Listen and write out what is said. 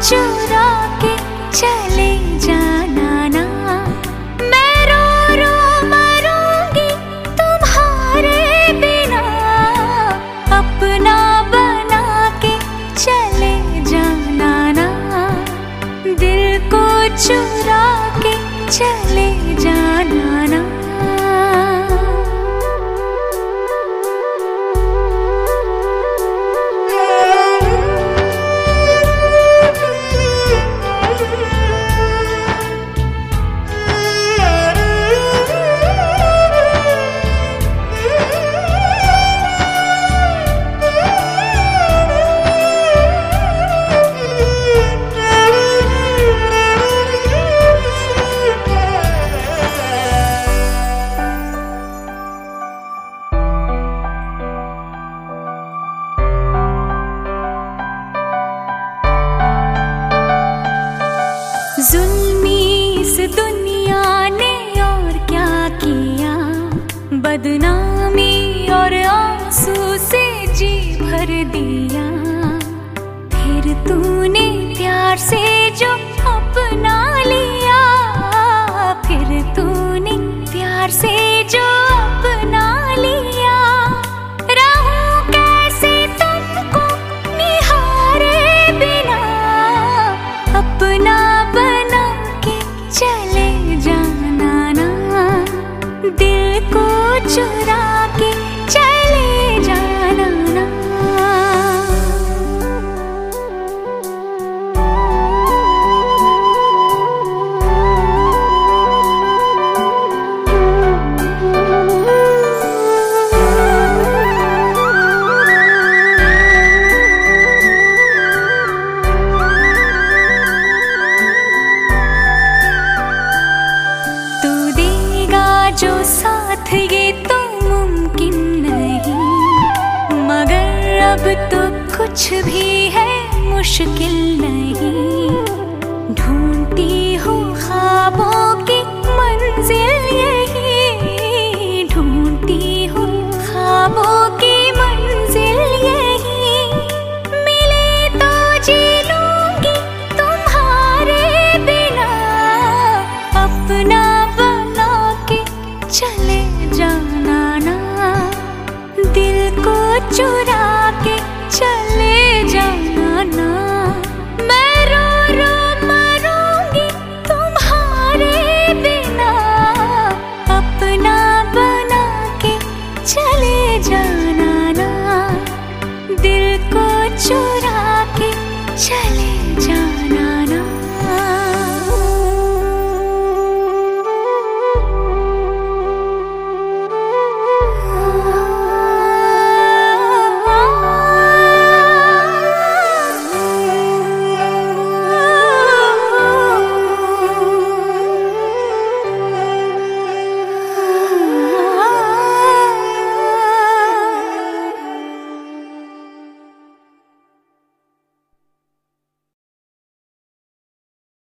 चुरा के चले जाना ना। मैं रो रो मरूंगी तुम्हारे बिना, अपना बना के चले जाना ना। दिल को चुरा के चले जाना ना। जुल्मी इस दुनिया ने और क्या किया, बदनामी और आंसू से जी भर दिया। फिर तूने प्यार से जो अपना लिया, फिर तूने प्यार से जो अपना लिया। रहूं कैसे तुमको निहारे बिना, अपना चले जाना ना। दिल को चुरा के चले जाना ना। जो साथ ये तो मुमकिन नहीं, मगर अब तो कुछ भी है मुश्किल नहीं। ढूंढती हूँ ख्वाबों की